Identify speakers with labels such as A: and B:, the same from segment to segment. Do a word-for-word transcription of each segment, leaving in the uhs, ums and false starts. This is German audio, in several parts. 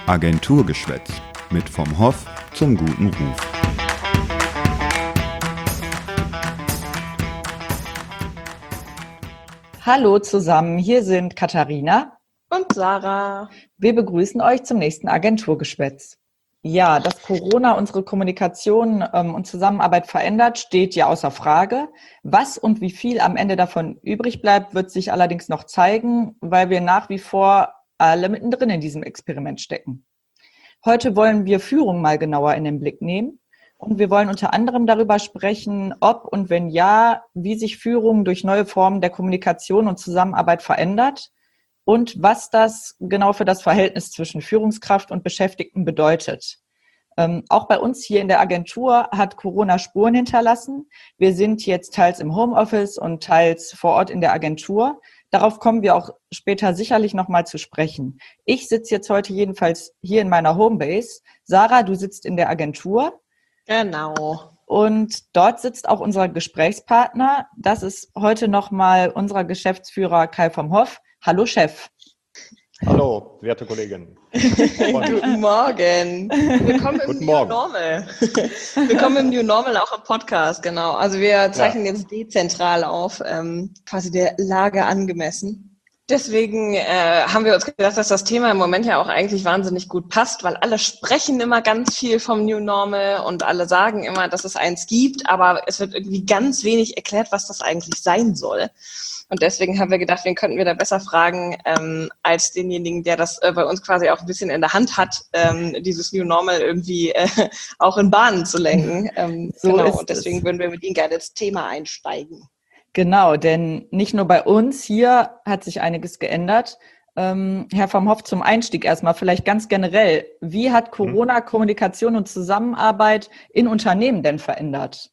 A: Agenturgeschwätz mit vom Hoff zum guten Ruf.
B: Hallo zusammen, hier sind Katharina
C: und Sarah.
B: Wir begrüßen euch zum nächsten Agenturgeschwätz. Ja, dass Corona unsere Kommunikation ähm, und Zusammenarbeit verändert, steht ja außer Frage. Was und wie viel am Ende davon übrig bleibt, wird sich allerdings noch zeigen, weil wir nach wie vor alle mittendrin in diesem Experiment stecken. Heute wollen wir Führung mal genauer in den Blick nehmen und wir wollen unter anderem darüber sprechen, ob und wenn ja, wie sich Führung durch neue Formen der Kommunikation und Zusammenarbeit verändert und was das genau für das Verhältnis zwischen Führungskraft und Beschäftigten bedeutet. Ähm, auch bei uns hier in der Agentur hat Corona Spuren hinterlassen. Wir sind jetzt teils im Homeoffice und teils vor Ort in der Agentur. Darauf kommen wir auch später sicherlich nochmal zu sprechen. Ich sitze jetzt heute jedenfalls hier in meiner Homebase. Sarah, du sitzt in der Agentur.
C: Genau.
B: Und dort sitzt auch unser Gesprächspartner. Das ist heute nochmal unser Geschäftsführer Kai vom Hoff. Hallo Chef.
D: Hallo, werte Kollegin.
C: Guten Morgen. Willkommen im
D: Guten
C: New
D: Morgen.
C: Normal. Willkommen im New Normal, auch im Podcast, genau. Also wir zeichnen ja jetzt dezentral auf, ähm, quasi der Lage angemessen. Deswegen äh, haben wir uns gedacht, dass das Thema im Moment ja auch eigentlich wahnsinnig gut passt, weil alle sprechen immer ganz viel vom New Normal und alle sagen immer, dass es eins gibt, aber es wird irgendwie ganz wenig erklärt, was das eigentlich sein soll. Und deswegen haben wir gedacht, wen könnten wir da besser fragen, ähm, als denjenigen, der das äh, bei uns quasi auch ein bisschen in der Hand hat, ähm, dieses New Normal irgendwie äh, auch in Bahnen zu lenken. Ähm,
B: So
C: genau,
B: ist
C: und deswegen
B: es.
C: würden wir mit Ihnen gerne ins Thema einsteigen.
B: Genau, denn nicht nur bei uns hier hat sich einiges geändert. Ähm, Herr vom Hoff, zum Einstieg erstmal vielleicht ganz generell. Wie hat Corona Kommunikation und Zusammenarbeit in Unternehmen denn verändert?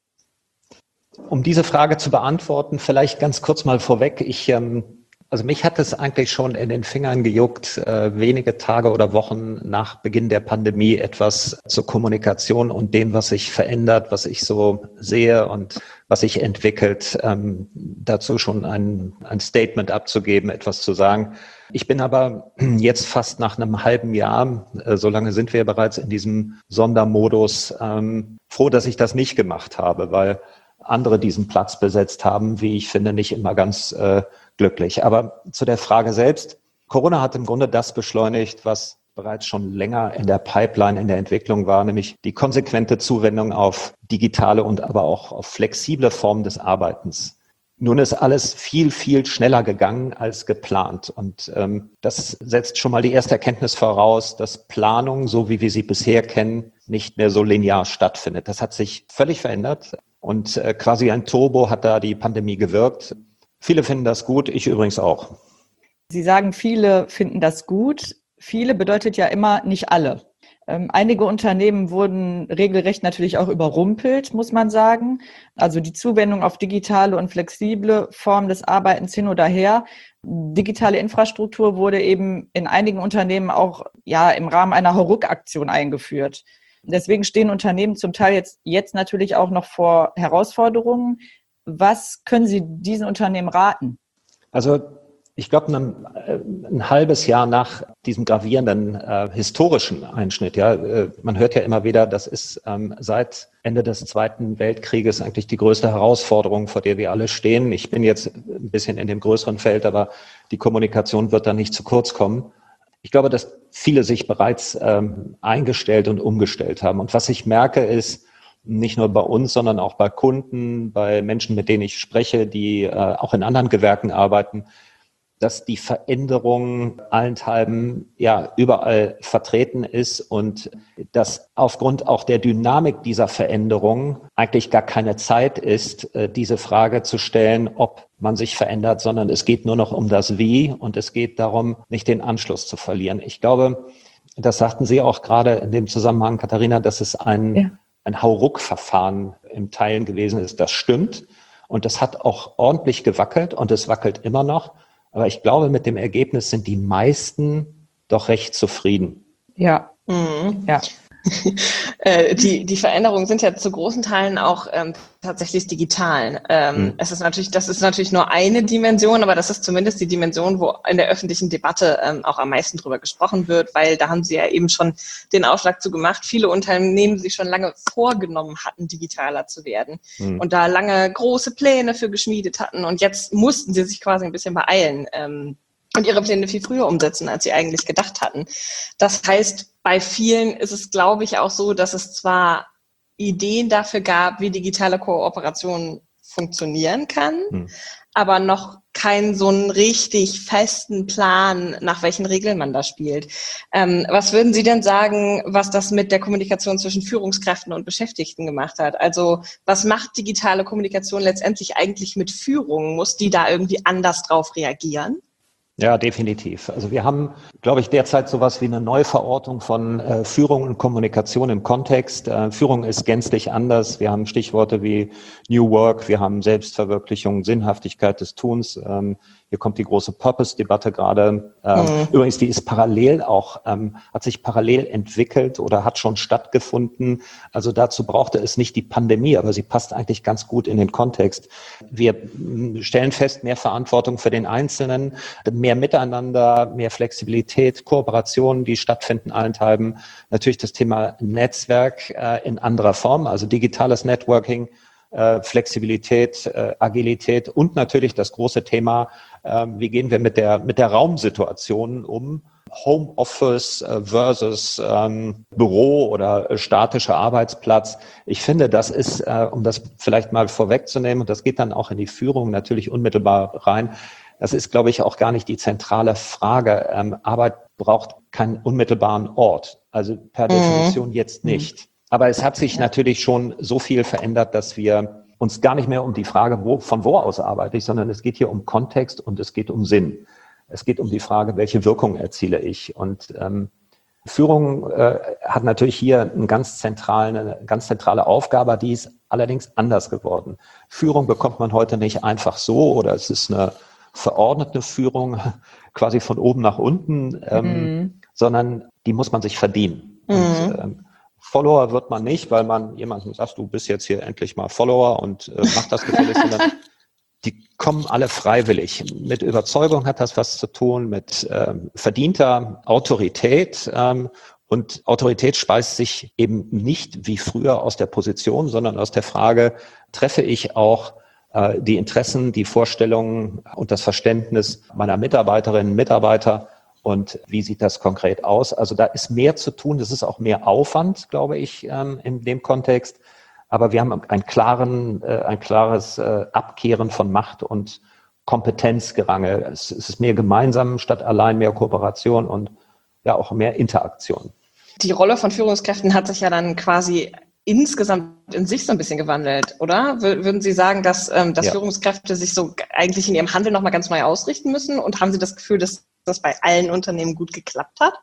D: Um diese Frage zu beantworten, vielleicht ganz kurz mal vorweg. Ich, ähm, also mich hat es eigentlich schon in den Fingern gejuckt, äh, wenige Tage oder Wochen nach Beginn der Pandemie etwas zur Kommunikation und dem, was sich verändert, was ich so sehe und was sich entwickelt, ähm, dazu schon ein, ein Statement abzugeben, etwas zu sagen. Ich bin aber jetzt fast nach einem halben Jahr, äh, so lange sind wir bereits in diesem Sondermodus, ähm, froh, dass ich das nicht gemacht habe, weil andere diesen Platz besetzt haben, wie ich finde, nicht immer ganz äh, glücklich. Aber zu der Frage selbst. Corona hat im Grunde das beschleunigt, was bereits schon länger in der Pipeline, in der Entwicklung war, nämlich die konsequente Zuwendung auf digitale und aber auch auf flexible Formen des Arbeitens. Nun ist alles viel, viel schneller gegangen als geplant. Und ähm, das setzt schon mal die erste Erkenntnis voraus, dass Planung, so wie wir sie bisher kennen, nicht mehr so linear stattfindet. Das hat sich völlig verändert. Und äh, quasi ein Turbo hat da die Pandemie gewirkt. Viele finden das gut, ich übrigens auch.
B: Sie sagen, viele finden das gut. Viele bedeutet ja immer nicht alle. Ähm, einige Unternehmen wurden regelrecht natürlich auch überrumpelt, muss man sagen. Also die Zuwendung auf digitale und flexible Formen des Arbeitens hin oder her. Digitale Infrastruktur wurde eben in einigen Unternehmen auch ja im Rahmen einer Hauruck-Aktion eingeführt. Deswegen stehen Unternehmen zum Teil jetzt, jetzt natürlich auch noch vor Herausforderungen. Was können Sie diesen Unternehmen raten?
D: Also ich glaube, ein, ein halbes Jahr nach diesem gravierenden äh, historischen Einschnitt, ja, äh, man hört ja immer wieder, das ist ähm, seit Ende des Zweiten Weltkrieges eigentlich die größte Herausforderung, vor der wir alle stehen. Ich bin jetzt ein bisschen in dem größeren Feld, aber die Kommunikation wird da nicht zu kurz kommen. Ich glaube, dass viele sich bereits ähm, eingestellt und umgestellt haben. Und was ich merke, ist, nicht nur bei uns, sondern auch bei Kunden, bei Menschen, mit denen ich spreche, die äh, auch in anderen Gewerken arbeiten, dass die Veränderung allenthalben ja überall vertreten ist und dass aufgrund auch der Dynamik dieser Veränderung eigentlich gar keine Zeit ist, äh, diese Frage zu stellen, ob man sich verändert, sondern es geht nur noch um das Wie und es geht darum, nicht den Anschluss zu verlieren. Ich glaube, das sagten Sie auch gerade in dem Zusammenhang, Katharina, dass es ein, ja. ein Hauruck-Verfahren im Teilen gewesen ist. Das stimmt und das hat auch ordentlich gewackelt und es wackelt immer noch. Aber ich glaube, mit dem Ergebnis sind die meisten doch recht zufrieden.
B: Ja, mhm. ja.
C: äh, die, die Veränderungen sind ja zu großen Teilen auch ähm, tatsächlich digitalen. Ähm, mhm. Es ist natürlich, das ist natürlich nur eine Dimension, aber das ist zumindest die Dimension, wo in der öffentlichen Debatte ähm, auch am meisten drüber gesprochen wird, weil da haben Sie ja eben schon den Aufschlag zu gemacht. Viele Unternehmen sich schon lange vorgenommen hatten, digitaler zu werden mhm. und da lange große Pläne für geschmiedet hatten und jetzt mussten sie sich quasi ein bisschen beeilen. Ähm, und ihre Pläne viel früher umsetzen, als sie eigentlich gedacht hatten. Das heißt, bei vielen ist es, glaube ich, auch so, dass es zwar Ideen dafür gab, wie digitale Kooperation funktionieren kann, hm. aber noch keinen so einen richtig festen Plan, nach welchen Regeln man da spielt. Ähm, was würden Sie denn sagen, was das mit der Kommunikation zwischen Führungskräften und Beschäftigten gemacht hat? Also was macht digitale Kommunikation letztendlich eigentlich mit Führung? Muss die da irgendwie anders drauf reagieren?
D: Ja, definitiv. Also wir haben, glaube ich, derzeit sowas wie eine Neuverortung von äh, Führung und Kommunikation im Kontext. Äh, Führung ist gänzlich anders. Wir haben Stichworte wie New Work, wir haben Selbstverwirklichung, Sinnhaftigkeit des Tuns. Ähm, hier kommt die große Purpose-Debatte gerade. Ähm, mhm. Übrigens, die ist parallel auch, ähm, hat sich parallel entwickelt oder hat schon stattgefunden. Also dazu brauchte es nicht die Pandemie, aber sie passt eigentlich ganz gut in den Kontext. Wir stellen fest, mehr Verantwortung für den Einzelnen, mehr Miteinander, mehr Flexibilität, Kooperationen, die stattfinden allenthalben. Natürlich das Thema Netzwerk äh, in anderer Form, also digitales Networking, äh, Flexibilität, äh, Agilität und natürlich das große Thema, äh, wie gehen wir mit der, mit der Raumsituation um? Homeoffice versus ähm, Büro oder äh, statischer Arbeitsplatz. Ich finde, das ist, äh, um das vielleicht mal vorwegzunehmen, und das geht dann auch in die Führung natürlich unmittelbar rein, das ist, glaube ich, auch gar nicht die zentrale Frage. Ähm, Arbeit braucht keinen unmittelbaren Ort, also per mhm. Definition jetzt nicht. Aber es hat sich natürlich schon so viel verändert, dass wir uns gar nicht mehr um die Frage, wo, von wo aus arbeite ich, sondern es geht hier um Kontext und es geht um Sinn. Es geht um die Frage, welche Wirkung erziele ich. Und ähm, Führung äh, hat natürlich hier einen ganz zentralen, eine ganz zentrale Aufgabe, die ist allerdings anders geworden. Führung bekommt man heute nicht einfach so oder es ist eine verordnete Führung quasi von oben nach unten, ähm, mhm. sondern die muss man sich verdienen. Mhm. Und, ähm, Follower wird man nicht, weil man jemandem sagt, du bist jetzt hier endlich mal Follower und äh, mach das gefälligst, sondern die kommen alle freiwillig. Mit Überzeugung hat das was zu tun, mit ähm, verdienter Autorität. Ähm, und Autorität speist sich eben nicht wie früher aus der Position, sondern aus der Frage, treffe ich auch äh, die Interessen, die Vorstellungen und das Verständnis meiner Mitarbeiterinnen und Mitarbeiter und wie sieht das konkret aus? Also da ist mehr zu tun, das ist auch mehr Aufwand, glaube ich, ähm, in dem Kontext. Aber wir haben ein, klaren, äh, ein klares äh, Abkehren von Macht und Kompetenzgerange. Es, es ist mehr gemeinsam statt allein, mehr Kooperation und ja auch mehr Interaktion.
C: Die Rolle von Führungskräften hat sich ja dann quasi insgesamt in sich so ein bisschen gewandelt, oder? Würden Sie sagen, dass, ähm, dass ja. Führungskräfte sich so eigentlich in ihrem Handeln nochmal ganz neu ausrichten müssen? Und haben Sie das Gefühl, dass das bei allen Unternehmen gut geklappt hat?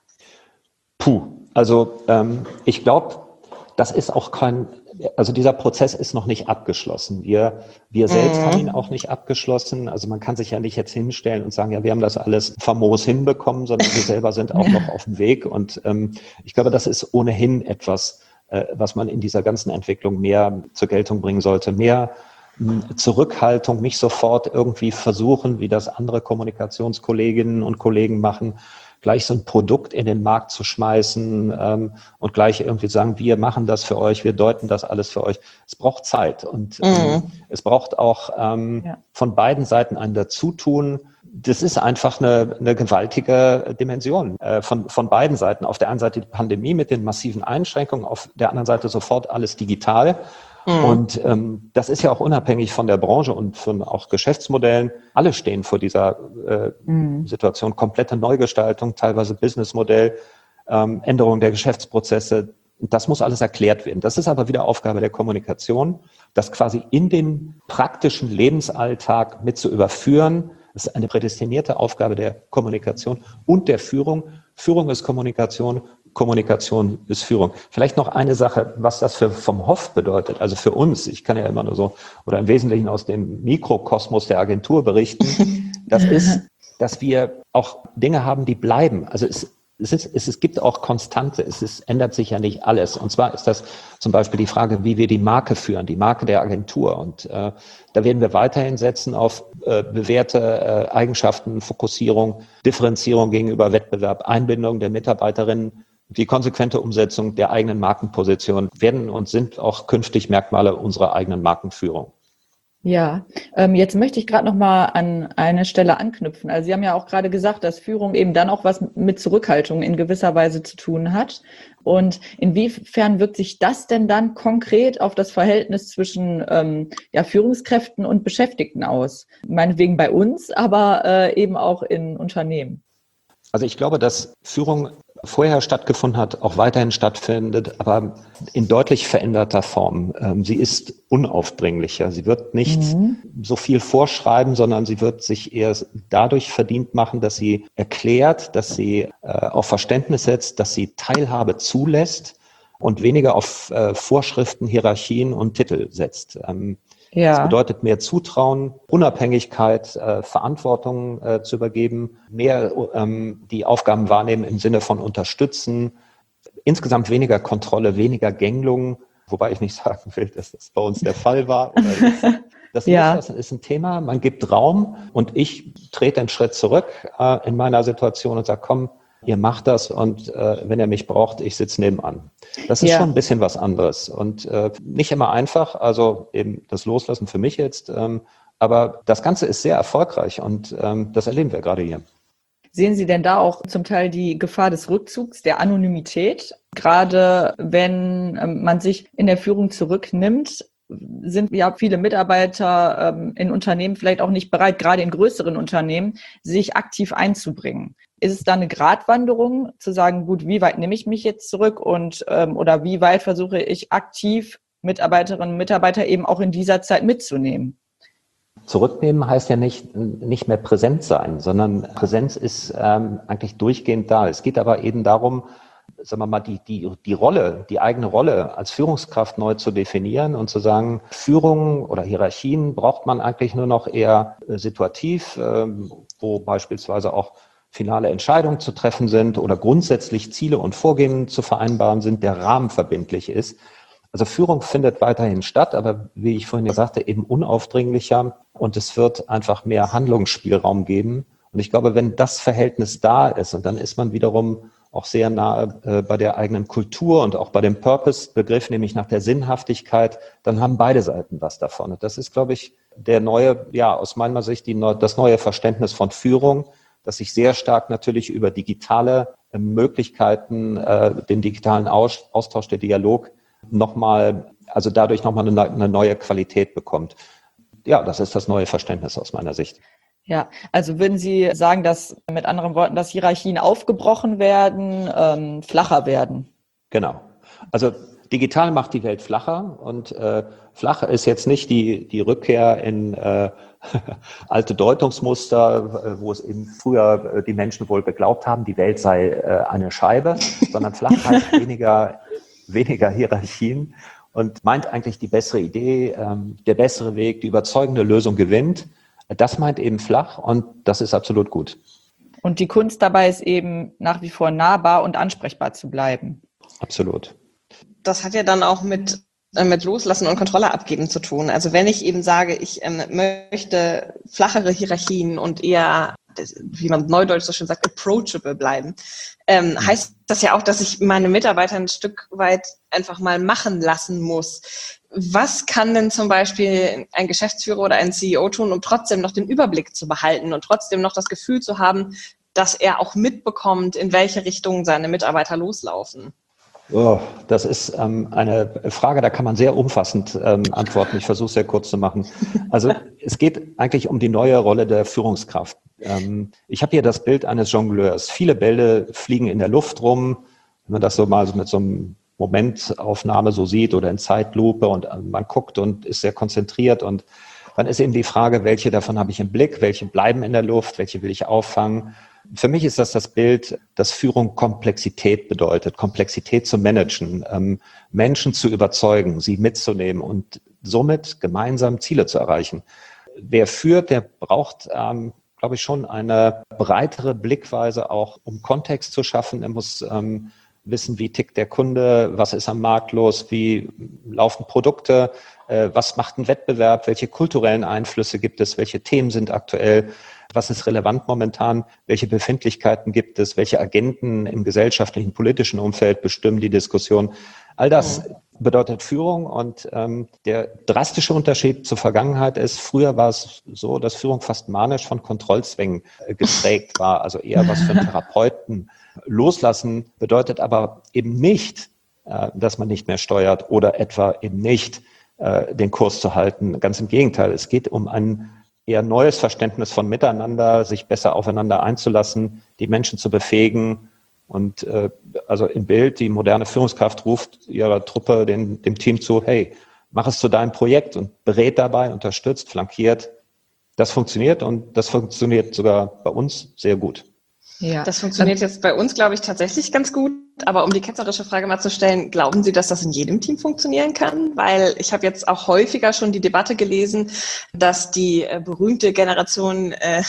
D: Puh, also ähm, ich glaube, das ist auch kein, also dieser Prozess ist noch nicht abgeschlossen. Wir, wir selbst mhm. haben ihn auch nicht abgeschlossen. Also man kann sich ja nicht jetzt hinstellen und sagen, ja, wir haben das alles famos hinbekommen, sondern wir selber sind auch noch auf dem Weg. Und ähm, ich glaube, das ist ohnehin etwas, äh, was man in dieser ganzen Entwicklung mehr zur Geltung bringen sollte. Mehr mh, Zurückhaltung, nicht sofort irgendwie versuchen, wie das andere Kommunikationskolleginnen und Kollegen machen, gleich so ein Produkt in den Markt zu schmeißen ähm, und gleich irgendwie sagen, wir machen das für euch, wir deuten das alles für euch. Es braucht Zeit und ähm, mhm. es braucht auch ähm, ja. von beiden Seiten ein Dazutun. Das ist einfach eine, eine gewaltige Dimension äh, von, von beiden Seiten. Auf der einen Seite die Pandemie mit den massiven Einschränkungen, auf der anderen Seite sofort alles digital. Mhm. Und ähm, das ist ja auch unabhängig von der Branche und von auch Geschäftsmodellen. Alle stehen vor dieser äh, mhm. Situation. Komplette Neugestaltung, teilweise Businessmodell, ähm, Änderung der Geschäftsprozesse. Das muss alles erklärt werden. Das ist aber wieder Aufgabe der Kommunikation, das quasi in den praktischen Lebensalltag mit zu überführen. Das ist eine prädestinierte Aufgabe der Kommunikation und der Führung. Führung ist Kommunikation, Kommunikation ist Führung. Vielleicht noch eine Sache, was das für vom Hoff bedeutet, also für uns. Ich kann ja immer nur so oder im Wesentlichen aus dem Mikrokosmos der Agentur berichten. Das ist, dass wir auch Dinge haben, die bleiben. Also es es, ist, es, es gibt auch Konstante, es ist, ändert sich ja nicht alles. Und zwar ist das zum Beispiel die Frage, wie wir die Marke führen, die Marke der Agentur. Und äh, da werden wir weiterhin setzen auf äh, bewährte äh, Eigenschaften, Fokussierung, Differenzierung gegenüber Wettbewerb, Einbindung der Mitarbeiterinnen. Die konsequente Umsetzung der eigenen Markenposition werden und sind auch künftig Merkmale unserer eigenen Markenführung.
B: Ja, ähm, jetzt möchte ich gerade noch mal an eine Stelle anknüpfen. Also Sie haben ja auch gerade gesagt, dass Führung eben dann auch was mit Zurückhaltung in gewisser Weise zu tun hat. Und inwiefern wirkt sich das denn dann konkret auf das Verhältnis zwischen ähm, ja, Führungskräften und Beschäftigten aus? Meinetwegen bei uns, aber äh, eben auch in Unternehmen.
D: Also ich glaube, dass Führung vorher stattgefunden hat, auch weiterhin stattfindet, aber in deutlich veränderter Form. Sie ist unaufdringlicher. Sie wird nicht mhm. so viel vorschreiben, sondern sie wird sich eher dadurch verdient machen, dass sie erklärt, dass sie auf Verständnis setzt, dass sie Teilhabe zulässt und weniger auf Vorschriften, Hierarchien und Titel setzt. Ja. Das bedeutet mehr Zutrauen, Unabhängigkeit, äh, Verantwortung äh, zu übergeben, mehr ähm, die Aufgaben wahrnehmen im Sinne von unterstützen, insgesamt weniger Kontrolle, weniger Gängelung, wobei ich nicht sagen will, dass das bei uns der Fall war. Oder das das ja. ist ein Thema, man gibt Raum und ich trete einen Schritt zurück äh, in meiner Situation und sage, komm, ihr macht das und äh, wenn ihr mich braucht, ich sitze nebenan. Das ist ja. schon ein bisschen was anderes und äh, nicht immer einfach, also eben das Loslassen für mich jetzt, ähm, aber das Ganze ist sehr erfolgreich und ähm, das erleben wir gerade hier.
B: Sehen Sie denn da auch zum Teil die Gefahr des Rückzugs, der Anonymität? Gerade wenn ähm, man sich in der Führung zurücknimmt, sind ja viele Mitarbeiter ähm, in Unternehmen vielleicht auch nicht bereit, gerade in größeren Unternehmen, sich aktiv einzubringen. Ist es da eine Gratwanderung, zu sagen, gut, wie weit nehme ich mich jetzt zurück und ähm, oder wie weit versuche ich aktiv Mitarbeiterinnen und Mitarbeiter eben auch in dieser Zeit mitzunehmen?
D: Zurücknehmen heißt ja nicht, nicht mehr präsent sein, sondern Präsenz ist ähm, eigentlich durchgehend da. Es geht aber eben darum, sagen wir mal, die, die, die Rolle, die eigene Rolle als Führungskraft neu zu definieren und zu sagen, Führung oder Hierarchien braucht man eigentlich nur noch eher äh, situativ, äh, wo beispielsweise auch finale Entscheidungen zu treffen sind oder grundsätzlich Ziele und Vorgehen zu vereinbaren sind, der Rahmen verbindlich ist. Also Führung findet weiterhin statt, aber wie ich vorhin ja sagte, eben unaufdringlicher und es wird einfach mehr Handlungsspielraum geben. Und ich glaube, wenn das Verhältnis da ist und dann ist man wiederum auch sehr nahe äh, bei der eigenen Kultur und auch bei dem Purpose-Begriff, nämlich nach der Sinnhaftigkeit, dann haben beide Seiten was davon. Und das ist, glaube ich, der neue, ja, aus meiner Sicht die, das neue Verständnis von Führung, dass sich sehr stark natürlich über digitale äh, Möglichkeiten, äh, den digitalen Aus, Austausch, der Dialog nochmal, also dadurch nochmal eine, eine neue Qualität bekommt. Ja, das ist das neue Verständnis aus meiner Sicht.
B: Ja, also würden Sie sagen, dass mit anderen Worten, dass Hierarchien aufgebrochen werden, ähm, flacher werden?
D: Genau. Also digital macht die Welt flacher und äh, flach ist jetzt nicht die, die Rückkehr in äh, alte Deutungsmuster, wo es eben früher äh, die Menschen wohl geglaubt haben, die Welt sei äh, eine Scheibe, sondern flach heißt weniger, weniger Hierarchien und meint eigentlich die bessere Idee, ähm, der bessere Weg, die überzeugende Lösung gewinnt. Das meint eben flach und das ist absolut gut.
B: Und die Kunst dabei ist eben nach wie vor nahbar und ansprechbar zu bleiben.
D: Absolut.
C: Das hat ja dann auch mit, äh, mit Loslassen und Kontrolle abgeben zu tun. Also wenn ich eben sage, ich ähm, möchte flachere Hierarchien und eher, wie man neudeutsch so schön sagt, approachable bleiben, ähm, mhm. heißt das ja auch, dass ich meine Mitarbeiter ein Stück weit einfach mal machen lassen muss. Was kann denn zum Beispiel ein Geschäftsführer oder ein C E O tun, um trotzdem noch den Überblick zu behalten und trotzdem noch das Gefühl zu haben, dass er auch mitbekommt, in welche Richtung seine Mitarbeiter loslaufen?
D: Oh, das ist ähm, eine Frage, da kann man sehr umfassend ähm, antworten. Ich versuche es sehr kurz zu machen. Also es geht eigentlich um die neue Rolle der Führungskraft. Ähm, ich habe hier das Bild eines Jongleurs. Viele Bälle fliegen in der Luft rum. Wenn man das so mal so mit so einem Momentaufnahme so sieht oder in Zeitlupe und man guckt und ist sehr konzentriert und dann ist eben die Frage, welche davon habe ich im Blick, welche bleiben in der Luft, welche will ich auffangen. Für mich ist das das Bild, dass Führung Komplexität bedeutet, Komplexität zu managen, ähm, Menschen zu überzeugen, sie mitzunehmen und somit gemeinsam Ziele zu erreichen. Wer führt, der braucht ähm, glaube ich, schon eine breitere Blickweise auch, um Kontext zu schaffen. Er muss ähm, wissen, wie tickt der Kunde, was ist am Markt los, wie laufen Produkte, äh, was macht ein Wettbewerb, welche kulturellen Einflüsse gibt es, welche Themen sind aktuell, was ist relevant momentan, welche Befindlichkeiten gibt es, welche Agenten im gesellschaftlichen, politischen Umfeld bestimmen die Diskussion. All das bedeutet Führung und ähm, der drastische Unterschied zur Vergangenheit ist, früher war es so, dass Führung fast manisch von Kontrollzwängen äh, geprägt war, also eher was für einen Therapeuten. Loslassen bedeutet aber eben nicht, äh, dass man nicht mehr steuert oder etwa eben nicht äh, den Kurs zu halten. Ganz im Gegenteil, es geht um ein eher neues Verständnis von Miteinander, sich besser aufeinander einzulassen, die Menschen zu befähigen. Und äh, also im Bild, die moderne Führungskraft ruft ihrer Truppe, den, dem Team zu, hey, mach es zu deinem Projekt und berät dabei, unterstützt, flankiert. Das funktioniert und das funktioniert sogar bei uns sehr gut.
C: Ja. Das funktioniert jetzt bei uns, glaube ich, tatsächlich ganz gut. Aber um die ketzerische Frage mal zu stellen, glauben Sie, dass das in jedem Team funktionieren kann? Weil ich habe jetzt auch häufiger schon die Debatte gelesen, dass die äh, berühmte Generation äh,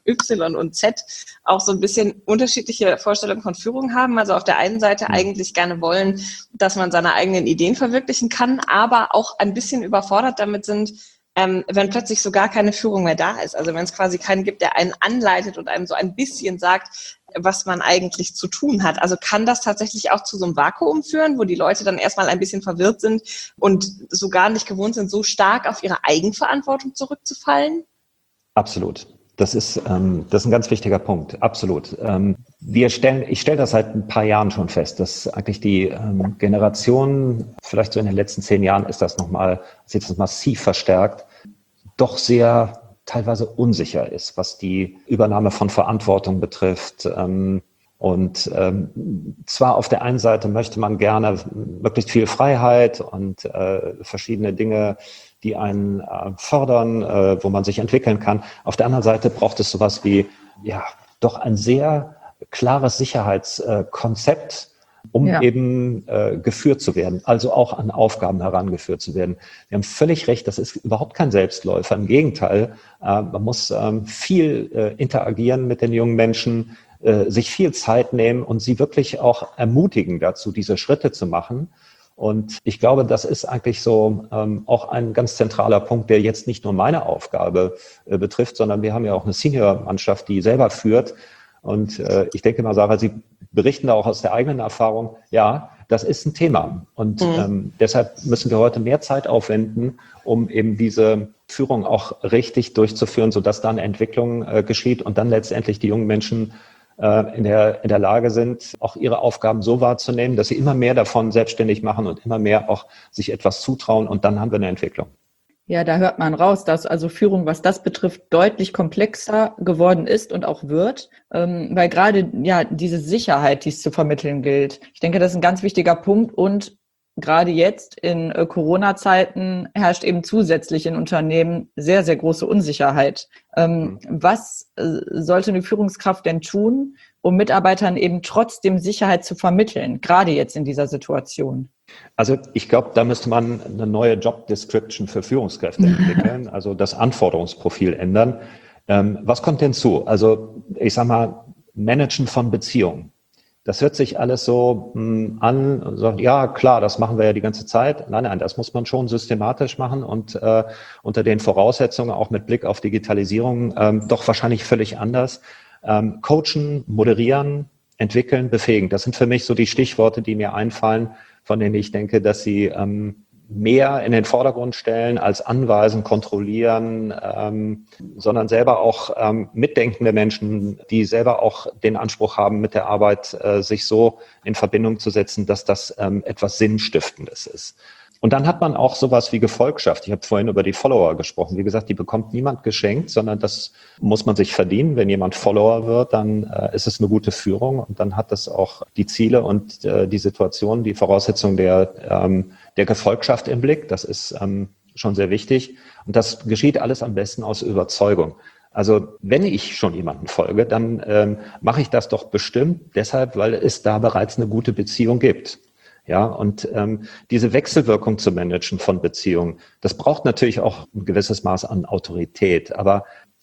C: Y und Z auch so ein bisschen unterschiedliche Vorstellungen von Führung haben. Also auf der einen Seite eigentlich gerne wollen, dass man seine eigenen Ideen verwirklichen kann, aber auch ein bisschen überfordert damit sind, Ähm, wenn plötzlich so gar keine Führung mehr da ist. Also wenn es quasi keinen gibt, der einen anleitet und einem so ein bisschen sagt, was man eigentlich zu tun hat. Also kann das tatsächlich auch zu so einem Vakuum führen, wo die Leute dann erstmal ein bisschen verwirrt sind und so gar nicht gewohnt sind, so stark auf ihre Eigenverantwortung zurückzufallen?
D: Absolut. Das ist, ähm, das ist ein ganz wichtiger Punkt. Absolut. Ähm, wir stellen, ich stelle das seit ein paar Jahren schon fest, dass eigentlich die ähm, Generation, vielleicht so in den letzten zehn Jahren ist das nochmal, ist das massiv verstärkt, doch sehr teilweise unsicher ist, was die Übernahme von Verantwortung betrifft. Ähm, und ähm, zwar auf der einen Seite möchte man gerne möglichst viel Freiheit und äh, verschiedene Dinge, die einen äh, fördern, äh, wo man sich entwickeln kann. Auf der anderen Seite braucht es sowas wie, ja, doch ein sehr klares Sicherheitskonzept, äh, um ja. eben äh, geführt zu werden, also auch an Aufgaben herangeführt zu werden. Sie haben völlig recht, das ist überhaupt kein Selbstläufer. Im Gegenteil, äh, man muss ähm, viel äh, interagieren mit den jungen Menschen, äh, sich viel Zeit nehmen und sie wirklich auch ermutigen dazu, diese Schritte zu machen. Und ich glaube, das ist eigentlich so ähm, auch ein ganz zentraler Punkt, der jetzt nicht nur meine Aufgabe äh, betrifft, sondern wir haben ja auch eine Senior-Mannschaft, die selber führt. Und äh, ich denke mal, Sarah, Sie berichten da auch aus der eigenen Erfahrung, ja, das ist ein Thema. Und mhm. ähm, deshalb müssen wir heute mehr Zeit aufwenden, um eben diese Führung auch richtig durchzuführen, sodass dann Entwicklung äh, geschieht und dann letztendlich die jungen Menschen in der, in der Lage sind, auch ihre Aufgaben so wahrzunehmen, dass sie immer mehr davon selbstständig machen und immer mehr auch sich etwas zutrauen und dann haben wir eine Entwicklung.
B: Ja, da hört man raus, dass also Führung, was das betrifft, deutlich komplexer geworden ist und auch wird, ähm, weil gerade ja diese Sicherheit, die es zu vermitteln gilt, ich denke, das ist ein ganz wichtiger Punkt und gerade jetzt in äh, Corona-Zeiten herrscht eben zusätzlich in Unternehmen sehr, sehr große Unsicherheit. Ähm, mhm. Was äh, sollte eine Führungskraft denn tun, um Mitarbeitern eben trotzdem Sicherheit zu vermitteln, gerade jetzt in dieser Situation?
D: Also ich glaube, da müsste man eine neue Job Description für Führungskräfte entwickeln, also das Anforderungsprofil ändern. Ähm, was kommt denn zu? Also ich sag mal, Managen von Beziehungen. Das hört sich alles so mh, an und sagt, ja klar, das machen wir ja die ganze Zeit. Nein, nein, das muss man schon systematisch machen und äh, unter den Voraussetzungen, auch mit Blick auf Digitalisierung, ähm, doch wahrscheinlich völlig anders. Ähm, coachen, moderieren, entwickeln, befähigen. Das sind für mich so die Stichworte, die mir einfallen, von denen ich denke, dass sie ähm, mehr in den Vordergrund stellen als anweisen, kontrollieren, ähm, sondern selber auch ähm, mitdenkende Menschen, die selber auch den Anspruch haben, mit der Arbeit äh, sich so in Verbindung zu setzen, dass das ähm, etwas Sinnstiftendes ist. Und dann hat man auch sowas wie Gefolgschaft. Ich habe vorhin über die Follower gesprochen. Wie gesagt, die bekommt niemand geschenkt, sondern das muss man sich verdienen. Wenn jemand Follower wird, dann äh, ist es eine gute Führung und dann hat das auch die Ziele und äh, die Situation, die Voraussetzungen der, ähm, der Gefolgschaft im Blick. Das ist ähm, schon sehr wichtig. Und das geschieht alles am besten aus Überzeugung. Also wenn ich schon jemanden folge, dann ähm, mache ich das doch bestimmt deshalb, weil es da bereits eine gute Beziehung gibt. Ja, und ähm, diese Wechselwirkung zu managen von Beziehungen, das braucht natürlich auch ein gewisses Maß an Autorität. Aber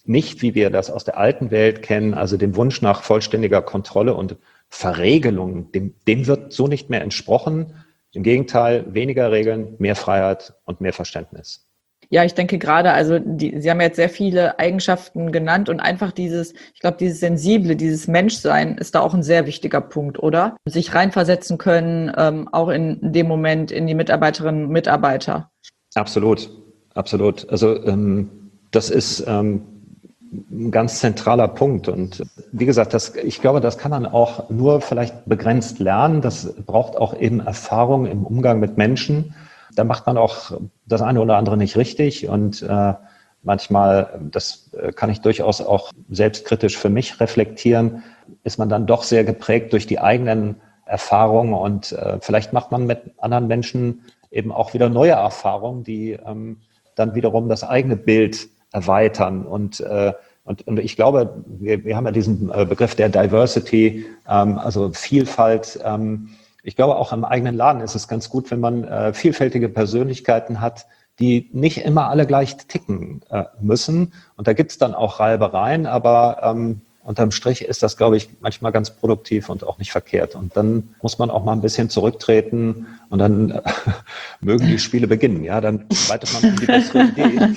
D: nicht, wie wir das aus der alten Welt kennen, also dem Wunsch nach vollständiger Kontrolle und Verregelung, dem, dem wird so nicht mehr entsprochen. Im Gegenteil, weniger Regeln, mehr Freiheit und mehr Verständnis.
B: Ja, ich denke gerade, also die, Sie haben jetzt sehr viele Eigenschaften genannt und einfach dieses, ich glaube, dieses Sensible, dieses Menschsein ist da auch ein sehr wichtiger Punkt, oder? Sich reinversetzen können, ähm, auch in dem Moment in die Mitarbeiterinnen und Mitarbeiter.
D: Absolut, absolut. Also ähm, das ist ähm, ein ganz zentraler Punkt. Und wie gesagt, das, ich glaube, das kann man auch nur vielleicht begrenzt lernen. Das braucht auch eben Erfahrung im Umgang mit Menschen. Da macht man auch das eine oder andere nicht richtig und äh, manchmal, das kann ich durchaus auch selbstkritisch für mich reflektieren, ist man dann doch sehr geprägt durch die eigenen Erfahrungen und äh, vielleicht macht man mit anderen Menschen eben auch wieder neue Erfahrungen, die ähm, dann wiederum das eigene Bild erweitern und äh, Und, und ich glaube, wir, wir haben ja diesen äh, Begriff der Diversity, ähm, also Vielfalt. Ähm, ich glaube, auch im eigenen Laden ist es ganz gut, wenn man äh, vielfältige Persönlichkeiten hat, die nicht immer alle gleich ticken äh, müssen. Und da gibt es dann auch Reibereien, aber ähm, unterm Strich ist das, glaube ich, manchmal ganz produktiv und auch nicht verkehrt. Und dann muss man auch mal ein bisschen zurücktreten und dann äh, mögen die Spiele beginnen. Ja, dann weitet man die bessere Idee.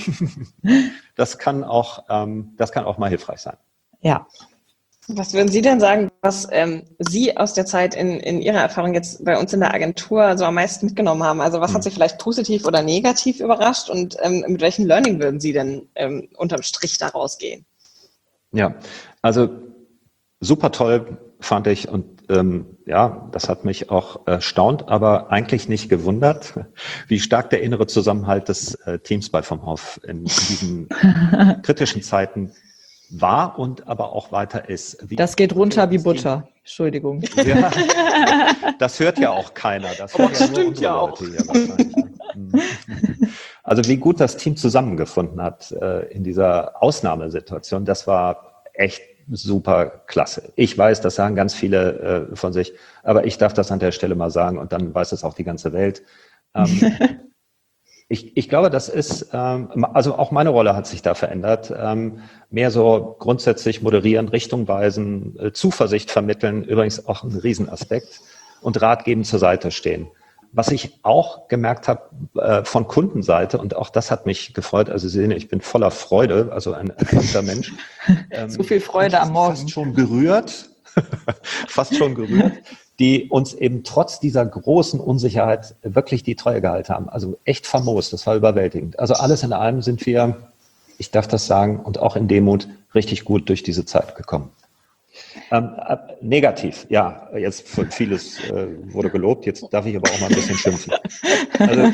D: Das kann auch, ähm, das kann auch mal hilfreich sein.
B: Ja.
C: Was würden Sie denn sagen, was ähm, Sie aus der Zeit in, in Ihrer Erfahrung jetzt bei uns in der Agentur so am meisten mitgenommen haben? Also was hm. hat Sie vielleicht positiv oder negativ überrascht und ähm, mit welchem Learning würden Sie denn ähm, unterm Strich daraus gehen?
D: Ja, also super toll fand ich und ähm, ja, das hat mich auch erstaunt, aber eigentlich nicht gewundert, wie stark der innere Zusammenhalt des äh, Teams bei vom Hof in, in diesen kritischen Zeiten war und aber auch weiter ist. Wie
B: das geht runter wie Butter. Team. Entschuldigung.
D: Ja, das hört ja auch keiner. Das,
C: aber das stimmt ja auch.
D: Also wie gut das Team zusammengefunden hat äh, in dieser Ausnahmesituation, das war echt super klasse. Ich weiß, das sagen ganz viele äh, von sich, aber ich darf das an der Stelle mal sagen und dann weiß es auch die ganze Welt. Ähm, ich, ich glaube, das ist, ähm, also auch meine Rolle hat sich da verändert. Ähm, mehr so grundsätzlich moderieren, Richtung weisen, äh, Zuversicht vermitteln, übrigens auch ein Riesenaspekt und Rat geben, zur Seite stehen. Was ich auch gemerkt habe äh, von Kundenseite, und auch das hat mich gefreut, also Sie sehen, ich bin voller Freude, also ein erkrankter Mensch.
B: Ähm, so viel Freude am Morgen.
D: Fast schon gerührt, fast schon gerührt, die uns eben trotz dieser großen Unsicherheit wirklich die Treue gehalten haben. Also echt famos, das war überwältigend. Also alles in allem sind wir, ich darf das sagen, und auch in Demut richtig gut durch diese Zeit gekommen. Ähm, äh, negativ, ja, jetzt vieles äh, wurde gelobt, jetzt darf ich aber auch mal ein bisschen schimpfen. Also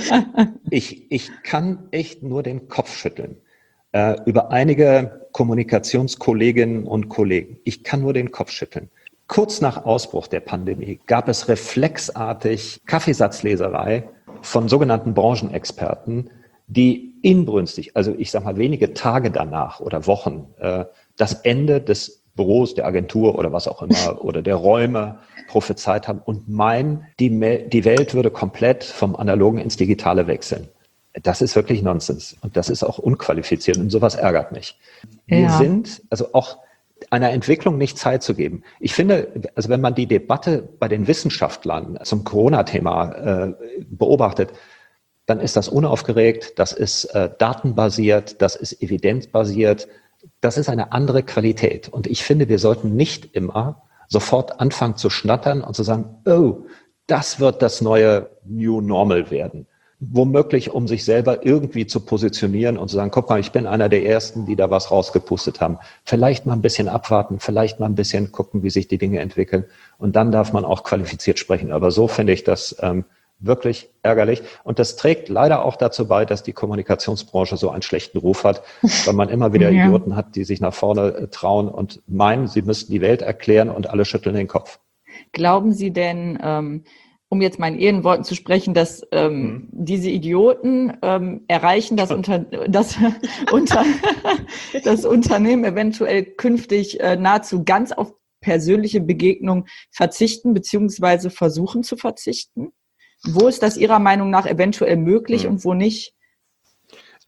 D: ich, ich kann echt nur den Kopf schütteln äh, über einige Kommunikationskolleginnen und Kollegen. Ich kann nur den Kopf schütteln. Kurz nach Ausbruch der Pandemie gab es reflexartig Kaffeesatzleserei von sogenannten Branchenexperten, die inbrünstig, also ich sag mal wenige Tage danach oder Wochen, äh, das Ende des Büros, der Agentur oder was auch immer oder der Räume prophezeit haben und meinen, die, die Welt würde komplett vom Analogen ins Digitale wechseln. Das ist wirklich Nonsens und das ist auch unqualifiziert und sowas ärgert mich. Wir
B: ja.
D: sind, also auch einer Entwicklung nicht Zeit zu geben. Ich finde, also wenn man die Debatte bei den Wissenschaftlern zum Corona-Thema äh, beobachtet, dann ist das unaufgeregt, das ist äh, datenbasiert, das ist evidenzbasiert. Das ist eine andere Qualität. Und ich finde, wir sollten nicht immer sofort anfangen zu schnattern und zu sagen, oh, das wird das neue New Normal werden. Womöglich, um sich selber irgendwie zu positionieren und zu sagen, guck mal, ich bin einer der Ersten, die da was rausgepustet haben. Vielleicht mal ein bisschen abwarten, vielleicht mal ein bisschen gucken, wie sich die Dinge entwickeln. Und dann darf man auch qualifiziert sprechen. Aber so finde ich das ähm, wirklich ärgerlich. Und das trägt leider auch dazu bei, dass die Kommunikationsbranche so einen schlechten Ruf hat, weil man immer wieder ja. Idioten hat, die sich nach vorne trauen und meinen, sie müssten die Welt erklären und alle schütteln den Kopf.
B: Glauben Sie denn, ähm, um jetzt mal in Ihren Worten zu sprechen, dass ähm, hm. diese Idioten ähm, erreichen, dass, unter, dass unter, das Unternehmen eventuell künftig äh, nahezu ganz auf persönliche Begegnung verzichten beziehungsweise versuchen zu verzichten? Wo ist das Ihrer Meinung nach eventuell möglich hm. und wo nicht?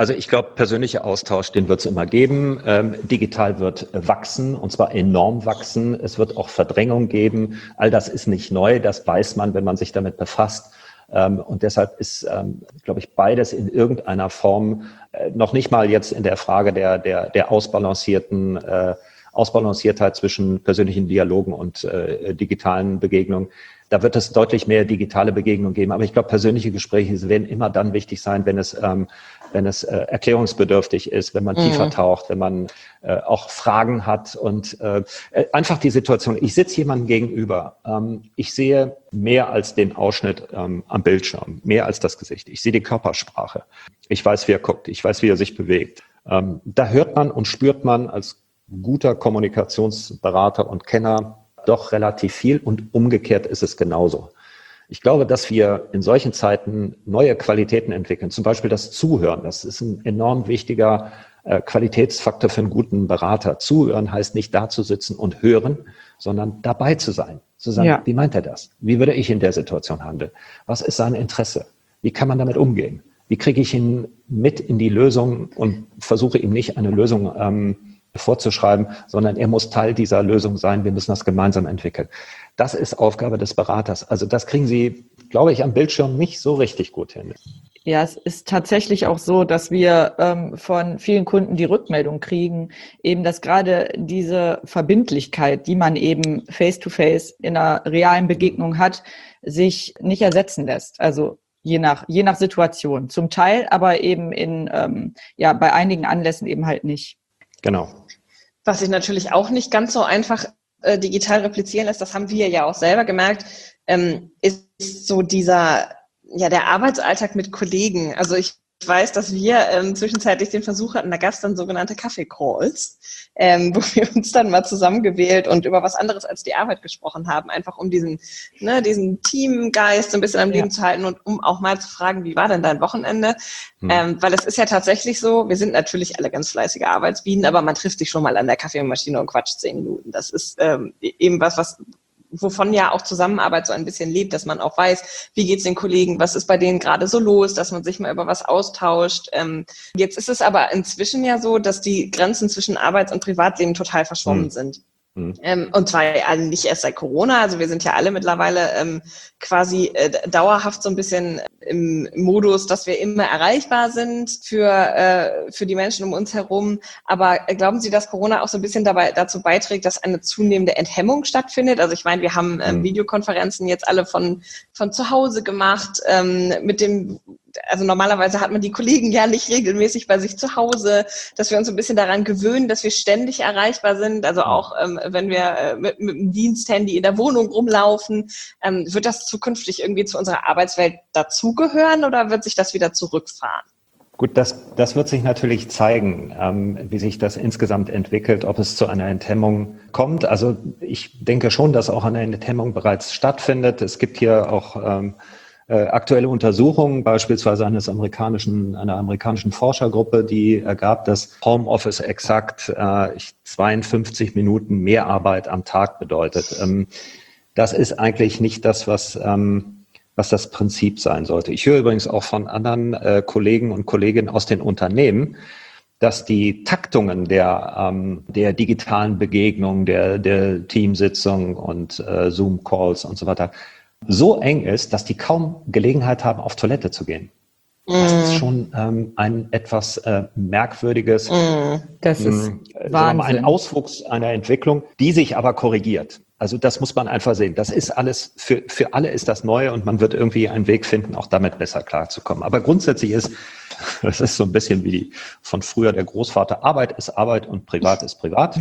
D: Also ich glaube, persönlicher Austausch, den wird es immer geben. Ähm, digital wird wachsen, und zwar enorm wachsen. Es wird auch Verdrängung geben. All das ist nicht neu, das weiß man, wenn man sich damit befasst. Ähm, und deshalb ist, ähm, glaube ich, beides in irgendeiner Form, äh, noch nicht mal jetzt in der Frage der, der, der ausbalancierten äh, Ausbalanciertheit zwischen persönlichen Dialogen und äh, digitalen Begegnungen. Da wird es deutlich mehr digitale Begegnungen geben. Aber ich glaube, persönliche Gespräche werden immer dann wichtig sein, wenn es, ähm, wenn es äh, erklärungsbedürftig ist, wenn man mhm. tiefer taucht, wenn man äh, auch Fragen hat und äh, einfach die Situation. Ich sitze jemandem gegenüber. Ähm, ich sehe mehr als den Ausschnitt ähm, am Bildschirm, mehr als das Gesicht. Ich sehe die Körpersprache. Ich weiß, wie er guckt. Ich weiß, wie er sich bewegt. Ähm, da hört man und spürt man als guter Kommunikationsberater und Kenner doch relativ viel, und umgekehrt ist es genauso. Ich glaube, dass wir in solchen Zeiten neue Qualitäten entwickeln, zum Beispiel das Zuhören. Das ist ein enorm wichtiger äh, Qualitätsfaktor für einen guten Berater. Zuhören heißt nicht da zu sitzen und hören, sondern dabei zu sein. Zu sagen, ja. Wie meint er das? Wie würde ich in der Situation handeln? Was ist sein Interesse? Wie kann man damit umgehen? Wie kriege ich ihn mit in die Lösung und versuche ihm nicht eine Lösung ähm, vorzuschreiben, sondern er muss Teil dieser Lösung sein. Wir müssen das gemeinsam entwickeln. Das ist Aufgabe des Beraters. Also das kriegen Sie, glaube ich, am Bildschirm nicht so richtig gut hin.
B: Ja, es ist tatsächlich auch so, dass wir ähm, von vielen Kunden die Rückmeldung kriegen, eben, dass gerade diese Verbindlichkeit, die man eben face-to-face in einer realen Begegnung hat, sich nicht ersetzen lässt. Also je nach, je nach Situation. Zum Teil, aber eben in, ähm, ja, bei einigen Anlässen eben halt nicht.
D: Genau.
C: Was sich natürlich auch nicht ganz so einfach äh, digital replizieren lässt, das haben wir ja auch selber gemerkt, ähm, ist so dieser, ja, der Arbeitsalltag mit Kollegen. Also ich weiß, dass wir ähm, zwischenzeitlich den Versuch hatten, da gab es dann sogenannte Kaffee-Calls, ähm, wo wir uns dann mal zusammengewählt und über was anderes als die Arbeit gesprochen haben, einfach um diesen, ne, diesen Teamgeist so ein bisschen am Leben ja. zu halten und um auch mal zu fragen, wie war denn dein Wochenende? Hm. Ähm, weil es ist ja tatsächlich so, wir sind natürlich alle ganz fleißige Arbeitsbienen, aber man trifft sich schon mal an der Kaffeemaschine und quatscht zehn Minuten. Das ist ähm, eben was, was wovon ja auch Zusammenarbeit so ein bisschen lebt, dass man auch weiß, wie geht's den Kollegen, was ist bei denen gerade so los, dass man sich mal über was austauscht. Ähm, jetzt ist es aber inzwischen ja so, dass die Grenzen zwischen Arbeits- und Privatleben total verschwommen mhm. sind. Mhm. Ähm, und zwar alle nicht erst seit Corona, also wir sind ja alle mittlerweile ähm, quasi äh, dauerhaft so ein bisschen im Modus, dass wir immer erreichbar sind für äh, für die Menschen um uns herum. Aber äh, glauben Sie, dass Corona auch so ein bisschen dabei dazu beiträgt, dass eine zunehmende Enthemmung stattfindet? Also ich meine, wir haben ähm, Videokonferenzen jetzt alle von von zu Hause gemacht, ähm, mit dem also normalerweise hat man die Kollegen ja nicht regelmäßig bei sich zu Hause, dass wir uns ein bisschen daran gewöhnen, dass wir ständig erreichbar sind. Also auch ähm, wenn wir äh, mit, mit dem Diensthandy in der Wohnung rumlaufen, ähm, wird das zukünftig irgendwie zu unserer Arbeitswelt dazugehören oder wird sich das wieder zurückfahren?
D: Gut, das, das wird sich natürlich zeigen, ähm, wie sich das insgesamt entwickelt, ob es zu einer Enthemmung kommt. Also ich denke schon, dass auch eine Enthemmung bereits stattfindet. Es gibt hier auch ähm, Äh, aktuelle Untersuchungen, beispielsweise eines amerikanischen, einer amerikanischen Forschergruppe, die ergab, dass Homeoffice exakt äh, zweiundfünfzig Minuten mehr Arbeit am Tag bedeutet. Ähm, das ist eigentlich nicht das, was, ähm, was das Prinzip sein sollte. Ich höre übrigens auch von anderen äh, Kollegen und Kolleginnen aus den Unternehmen, dass die Taktungen der, ähm, der digitalen Begegnungen, der, der Teamsitzung und äh, Zoom-Calls und so weiter so eng ist, dass die kaum Gelegenheit haben, auf Toilette zu gehen. Mm. Das ist schon ähm, ein etwas äh, merkwürdiges,
B: mm. das ist
D: äh, sagen wir mal, ein Auswuchs einer Entwicklung, die sich aber korrigiert. Also das muss man einfach sehen. Das ist alles, für, für alle ist das neu und man wird irgendwie einen Weg finden, auch damit besser klarzukommen. Aber grundsätzlich ist, das ist so ein bisschen wie die von früher der Großvater, Arbeit ist Arbeit und Privat ist Privat.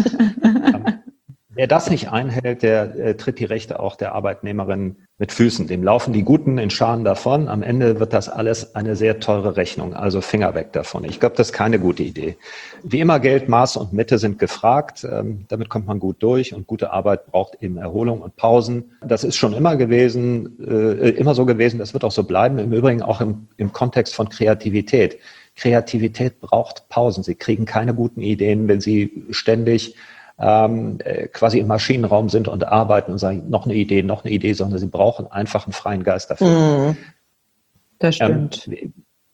D: Wer das nicht einhält, der äh, tritt die Rechte auch der Arbeitnehmerin mit Füßen. Dem laufen die Guten in Scharen davon. Am Ende wird das alles eine sehr teure Rechnung. Also Finger weg davon. Ich glaube, das ist keine gute Idee. Wie immer Geld, Maß und Mitte sind gefragt. Ähm, damit kommt man gut durch. Und gute Arbeit braucht eben Erholung und Pausen. Das ist schon immer gewesen, äh, immer so gewesen. Das wird auch so bleiben. Im Übrigen auch im, im Kontext von Kreativität. Kreativität braucht Pausen. Sie kriegen keine guten Ideen, wenn Sie ständig Ähm, äh, quasi im Maschinenraum sind und arbeiten und sagen, noch eine Idee, noch eine Idee, sondern sie brauchen einfach einen freien Geist dafür.
B: Das stimmt.
D: Ähm,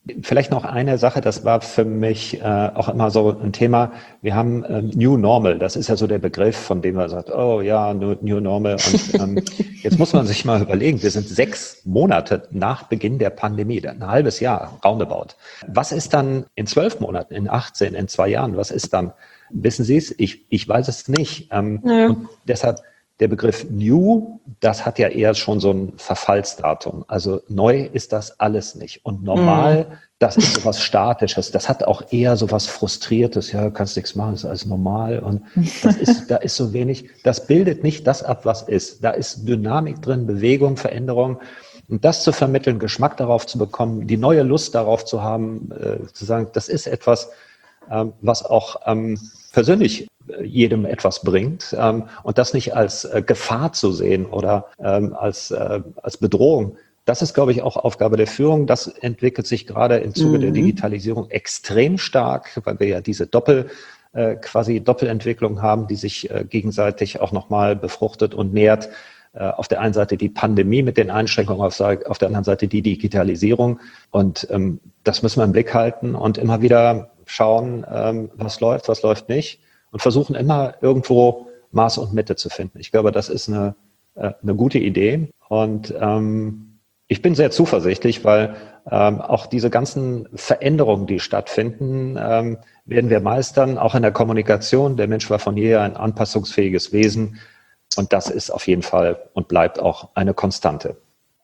D: Vielleicht noch eine Sache, das war für mich äh, auch immer so ein Thema. Wir haben ähm, New Normal, das ist ja so der Begriff, von dem man sagt, oh ja, New, New Normal. Und ähm, jetzt muss man sich mal überlegen, wir sind sechs Monate nach Beginn der Pandemie, ein halbes Jahr, roundabout. Was ist dann in zwölf Monaten, in achtzehn, in zwei Jahren, was ist dann? Wissen Sie es? Ich, ich weiß es nicht. Ähm, ja. Und deshalb der Begriff New, das hat ja eher schon so ein Verfallsdatum. Also neu ist das alles nicht. Und normal, mm. das ist so was Statisches. Das hat auch eher so was Frustriertes. Ja, kannst nichts machen, ist alles normal. Und das ist, da ist so wenig, das bildet nicht das ab, was ist. Da ist Dynamik drin, Bewegung, Veränderung. Und das zu vermitteln, Geschmack darauf zu bekommen, die neue Lust darauf zu haben, äh, zu sagen, das ist etwas, ähm, was auch ähm, persönlich jedem etwas bringt, ähm, und das nicht als äh, Gefahr zu sehen oder ähm, als, äh, als Bedrohung. Das ist, glaube ich, auch Aufgabe der Führung. Das entwickelt sich gerade im Zuge mhm. der Digitalisierung extrem stark, weil wir ja diese Doppel, äh, quasi Doppelentwicklung haben, die sich äh, gegenseitig auch nochmal befruchtet und nährt. Äh, auf der einen Seite die Pandemie mit den Einschränkungen, auf, auf der anderen Seite die Digitalisierung. Und ähm, das müssen wir im Blick halten und immer wieder schauen, ähm, was läuft, was läuft nicht. Und versuchen immer irgendwo Maß und Mitte zu finden. Ich glaube, das ist eine, äh, eine gute Idee. Und ähm, ich bin sehr zuversichtlich, weil ähm, auch diese ganzen Veränderungen, die stattfinden, ähm, werden wir meistern, auch in der Kommunikation. Der Mensch war von jeher ein anpassungsfähiges Wesen. Und das ist auf jeden Fall und bleibt auch eine Konstante.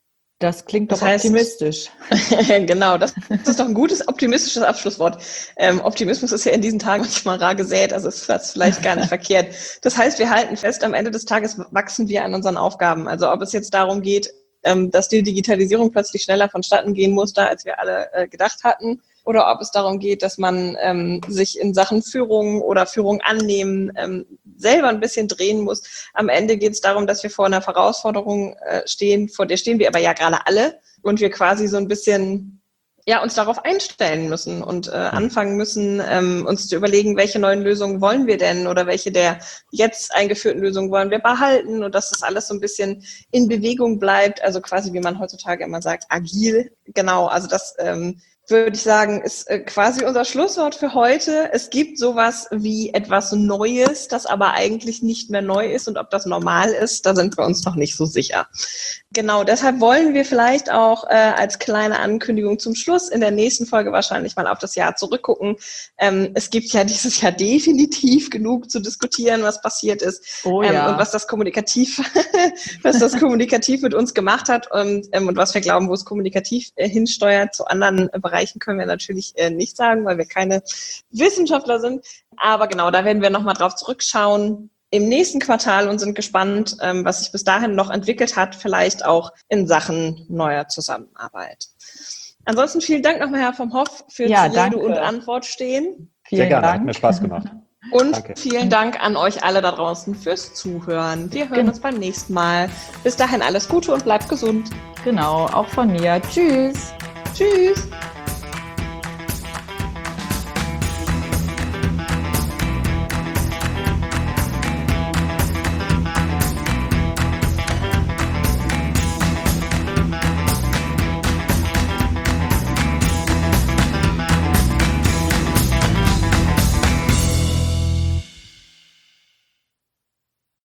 B: Das klingt doch
C: das heißt,
B: optimistisch.
C: Genau, das, das ist doch ein gutes, optimistisches Abschlusswort. Ähm, Optimismus ist ja in diesen Tagen manchmal rar gesät, also ist das vielleicht gar nicht verkehrt. Das heißt, wir halten fest, am Ende des Tages wachsen wir an unseren Aufgaben. Also ob es jetzt darum geht, ähm, dass die Digitalisierung plötzlich schneller vonstatten gehen musste, als wir alle äh, gedacht hatten, oder ob es darum geht, dass man ähm, sich in Sachen Führung oder Führung annehmen ähm, selber ein bisschen drehen muss. Am Ende geht es darum, dass wir vor einer Herausforderung äh, stehen, vor der stehen wir aber ja gerade alle und wir quasi so ein bisschen ja uns darauf einstellen müssen und äh, anfangen müssen, ähm, uns zu überlegen, welche neuen Lösungen wollen wir denn oder welche der jetzt eingeführten Lösungen wollen wir behalten und dass das alles so ein bisschen in Bewegung bleibt, also quasi, wie man heutzutage immer sagt, agil. Genau, also das ähm, würde ich sagen, ist äh, quasi unser Schlusswort für heute. Es gibt sowas wie etwas Neues, das aber eigentlich nicht mehr neu ist. Und ob das normal ist, da sind wir uns noch nicht so sicher. Genau, deshalb wollen wir vielleicht auch äh, als kleine Ankündigung zum Schluss in der nächsten Folge wahrscheinlich mal auf das Jahr zurückgucken. Ähm, es gibt ja dieses Jahr definitiv genug zu diskutieren, was passiert ist
B: oh, ja.
C: ähm, und was das kommunikativ, was das kommunikativ mit uns gemacht hat und, ähm, und was wir glauben, wo es kommunikativ äh, hinsteuert. Zu anderen äh, Bereichen können wir natürlich äh, nicht sagen, weil wir keine Wissenschaftler sind. Aber genau, da werden wir nochmal drauf zurückschauen im nächsten Quartal und sind gespannt, ähm, was sich bis dahin noch entwickelt hat, vielleicht auch in Sachen neuer Zusammenarbeit. Ansonsten vielen Dank nochmal, Herr vom Hoff, für
B: ja,
C: Rede
B: danke.
C: und Antwort stehen.
B: Vielen
D: Sehr gerne,
B: Dank.
D: hat mir Spaß gemacht.
C: Und
D: Danke.
C: Vielen Dank an euch alle da draußen fürs Zuhören. Wir hören uns beim nächsten Mal. Bis dahin alles Gute und bleibt gesund.
B: Genau, auch von mir. Tschüss.
C: Tschüss.